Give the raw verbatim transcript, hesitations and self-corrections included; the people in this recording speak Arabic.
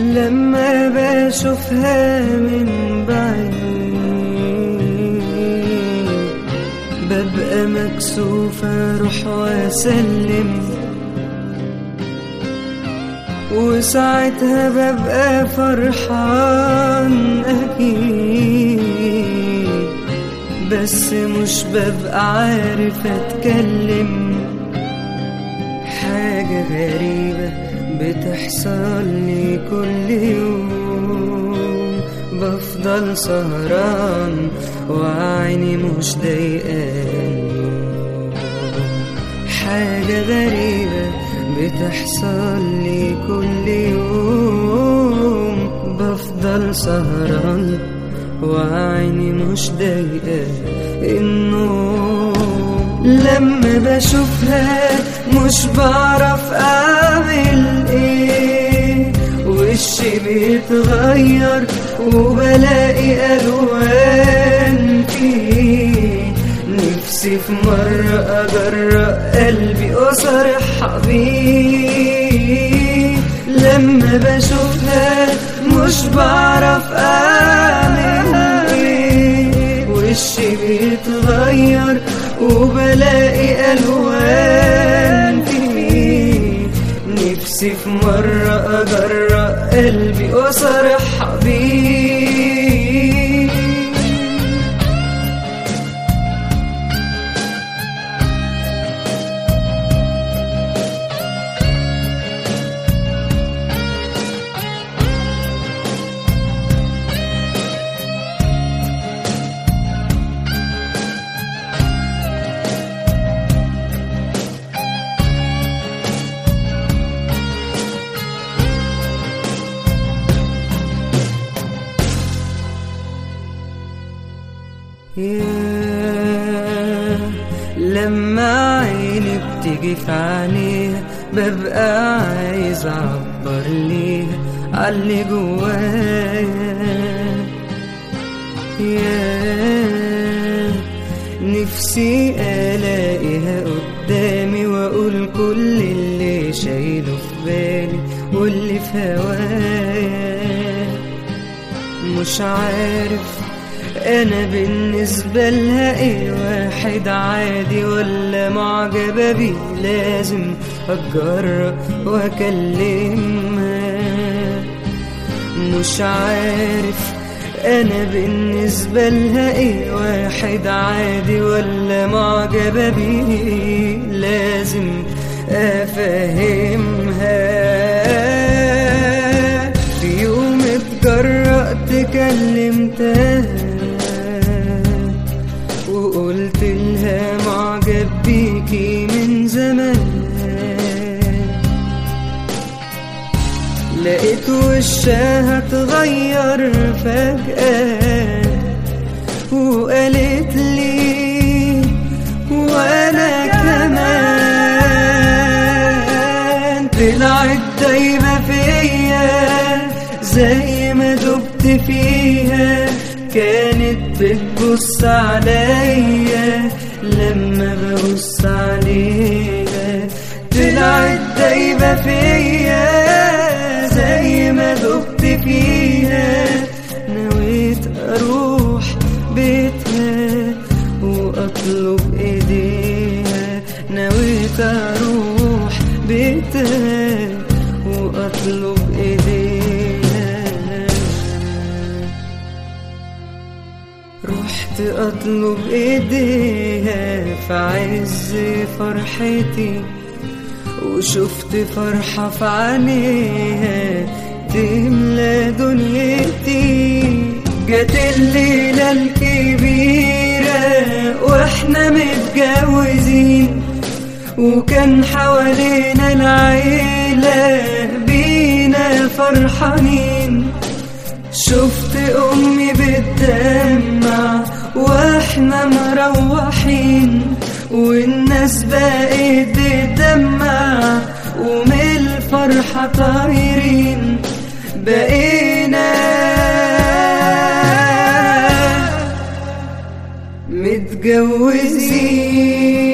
لما بشوفها من بعيد ببقى مكسوفة اروح واسلم، وساعتها ببقى فرحان اكيد، بس مش ببقى عارف اتكلم. حاجة غريبة بتحصل لي كل يوم، بفضل سهران وعيني مش ضايقاني. حاجة غريبة بتحصل لي كل يوم، بفضل سهران وعيني مش ضايقة النوم. لما بشوفها مش بعرف اعمل ايه، وشي بيتغير وبلاقي الوان فيه. نفسي في مرة اجرأ قلبي واصرح بيه. لما بشوفها مش بعرف اعمل ايه، وشي بيتغير وبلاقي الوان فيه. نفسي في مرة اجرأ قلبي واصرح بيه. ياه لما عيني بتيجي في عينيها ببقى عايز اعبر ليها عاللي جوايا. ياه نفسي الاقيها قدامي واقول كل اللي شايله في بالي واللي في هوايا. مش عارف انا بالنسبة لها ايه، واحد عادي ولا معجبة بيه؟ لازم اتجرأ واكلمها. مش عارف انا بالنسبة لها ايه، واحد عادي ولا معجبة بيه؟ لازم افهمها. في يوم اتجرأت كلمتها وقلت لها معجب بيكي من زمان. لقيت وشها اتغير فجأة وقالت لي وانا كمان. طلعت دايبة فيا زي ما دبت فيها، كانت بتبص عليا لما ببص عليها. طلعت دايبة فيا زي ما دبت فيها. نويت اروح بيتها واطلب ايديها. نويت اروح بيتها واطلب ايديها. رحت اطلب ايديها في عز فرحتي، وشفت فرحة في عينيها تملى دنيتي. جت الليلة الكبيرة واحنا متجوزين، وكان حوالينا العيلة بينا فرحانين. شفت امي بتدمع واحنا مروحين، والناس بقت تدمع ومن الفرحة طايرين. بقينا متجوزين.